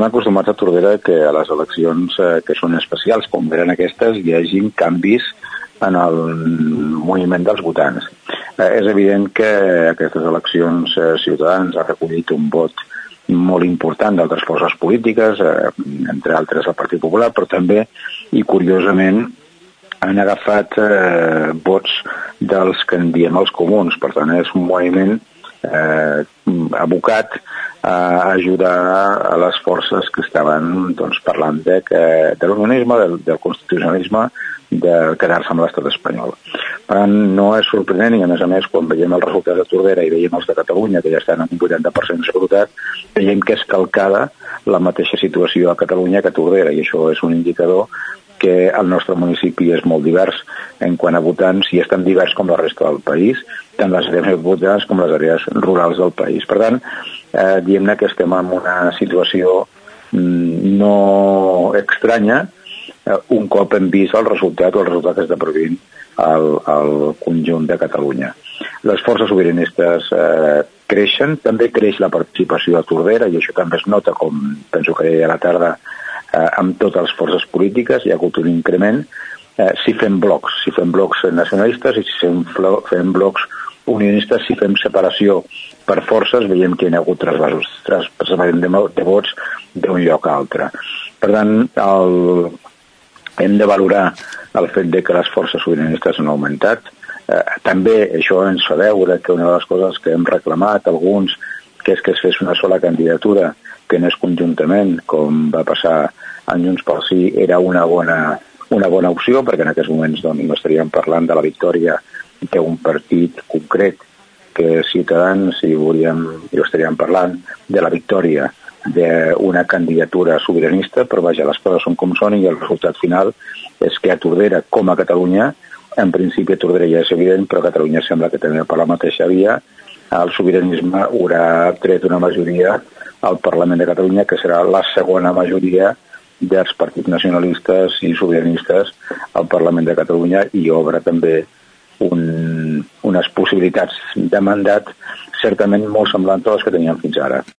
estem acostumats a Tordera que a les eleccions que són especials, com eren aquestes, hi hagin canvis en el moviment dels votants. És evident que aquestes eleccions Ciutadans ha recollit un vot molt important d'altres forces polítiques, entre altres el Partit Popular, però també, i curiosament, han agafat vots dels que en diem els comuns. Per tant, és un moviment abocat a ajudar a les forces que estaven parlant de l'unionisme, del constitucionalisme, de quedar-se amb l'estat espanyol. Per tant, no és sorprenent, i a més, quan veiem els resultats de Tordera i veiem els de Catalunya, que ja estan en un 80% de seguretat, veiem que és calcada la mateixa situació a Catalunya que a Tordera, i això és un indicador que el nostre municipi és molt divers en quant a votants, i és tan divers com la resta del país, tant les àrees metropolitanes com les àrees rurals del país. Per tant, diguem-ne que estem en una situació no estranya, un cop hem vist el resultat que està produint el conjunt de Catalunya. Les forces sobiranistes creixen, també creix la participació a Tordera, i això també es nota, com penso que a la tarda, amb totes les forces polítiques, hi ha hagut un increment. Si fem blocs nacionalistes, i si fem blocs unionistes, si fem separació per forces, veiem que hi ha hagut traspassament de vots d'un lloc a altre. Per tant, hem de valorar el fet de que les forces sobiranistes han augmentat. També això ens fa veure que una de les coses que hem reclamat alguns, que és que es fes una sola candidatura, que no és conjuntament, com va passar en Junts pel Sí, era una bona opció, perquè en aquests moments no estaríem parlant de la victòria d'un partit concret, que Ciutadans, i estaríem parlant de la victòria d'una candidatura sobiranista, però vaja, les coses són com són, i el resultat final és que a Tordera, com a Catalunya, en principi a Tordera ja és evident, però a Catalunya sembla que també per la mateixa via, el sobiranisme haurà tret una majoria al Parlament de Catalunya, que serà la segona majoria dels partits nacionalistes i sobiranistes al Parlament de Catalunya, i obre també unes possibilitats de mandat certament molt semblants a les que teníem fins ara.